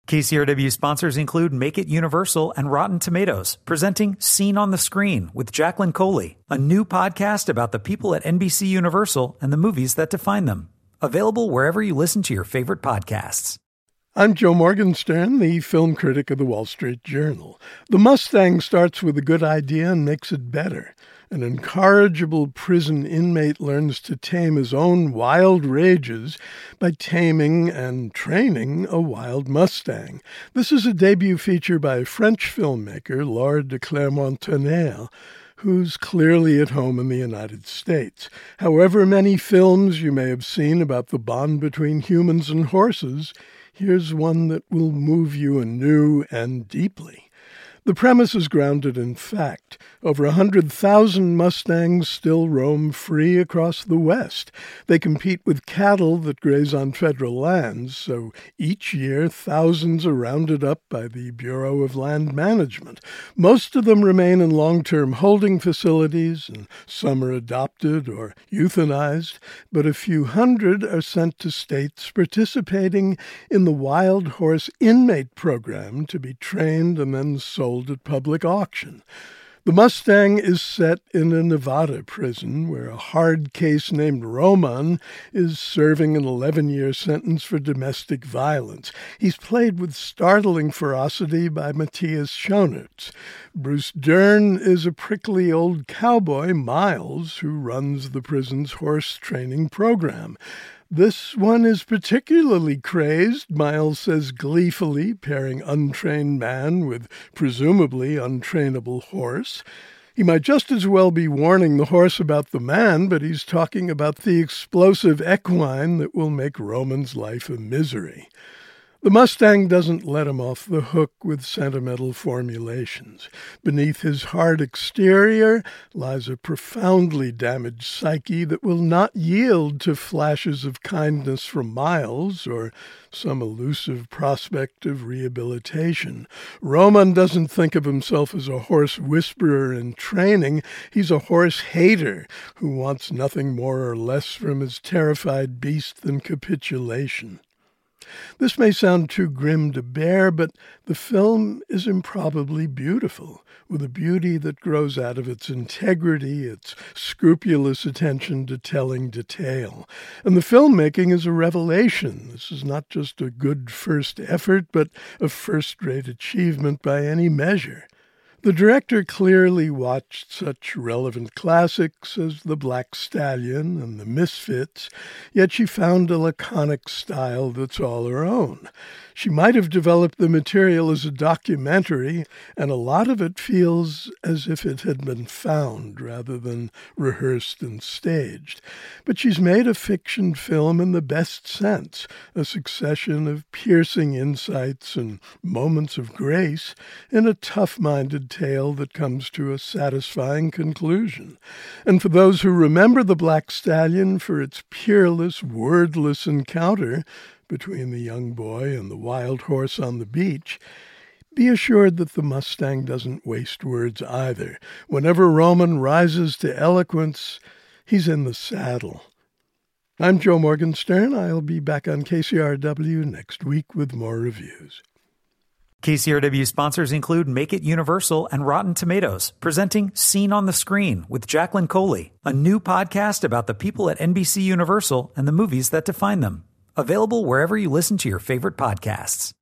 KCRW sponsors include Make It Universal and Rotten Tomatoes, presenting Scene on the Screen with Jacqueline Coley, a new podcast about the people at NBC Universal and the movies that define them. Available wherever you listen to your favorite podcasts. I'm Joe Morgenstern, the film critic of the Wall Street Journal. The Mustang starts with a good idea and makes it better. An incorrigible prison inmate learns to tame his own wild rages by taming and training a wild Mustang. This is a debut feature by a French filmmaker, Laure de Clermont-Tonnerre, who's clearly at home in the United States. However many films you may have seen about the bond between humans and horses, here's one that will move you anew and deeply. The premise is grounded in fact. Over 100,000 Mustangs still roam free across the West. They compete with cattle that graze on federal lands, so each year thousands are rounded up by the Bureau of Land Management. Most of them remain in long-term holding facilities, and some are adopted or euthanized, but a few hundred are sent to states participating in the Wild Horse Inmate Program to be trained and then sold at public auction. The Mustang is set in a Nevada prison where a hard case named Roman is serving an 11-year sentence for domestic violence. He's played with startling ferocity by Matthias Schoenaerts. Bruce Dern is a prickly old cowboy, Miles, who runs the prison's horse training program. This one is particularly crazed, Miles says gleefully, pairing untrained man with presumably untrainable horse. He might just as well be warning the horse about the man, but he's talking about the explosive equine that will make Roman's life a misery. The Mustang doesn't let him off the hook with sentimental formulations. Beneath his hard exterior lies a profoundly damaged psyche that will not yield to flashes of kindness from Miles or some elusive prospect of rehabilitation. Roman doesn't think of himself as a horse whisperer in training. He's a horse hater who wants nothing more or less from his terrified beast than capitulation. This may sound too grim to bear, but the film is improbably beautiful, with a beauty that grows out of its integrity, its scrupulous attention to telling detail. And the filmmaking is a revelation. This is not just a good first effort, but a first-rate achievement by any measure. The director clearly watched such relevant classics as The Black Stallion and The Misfits, yet she found a laconic style that's all her own. She might have developed the material as a documentary, and a lot of it feels as if it had been found rather than rehearsed and staged. But she's made a fiction film in the best sense, a succession of piercing insights and moments of grace in a tough-minded tale that comes to a satisfying conclusion. And for those who remember The Black Stallion for its peerless, wordless encounter between the young boy and the wild horse on the beach, be assured that the Mustang doesn't waste words either. Whenever Roman rises to eloquence, he's in the saddle. I'm Joe Morgenstern. I'll be back on KCRW next week with more reviews. KCRW sponsors include Make It Universal and Rotten Tomatoes, presenting Scene on the Screen with Jacqueline Coley, a new podcast about the people at NBC Universal and the movies that define them. Available wherever you listen to your favorite podcasts.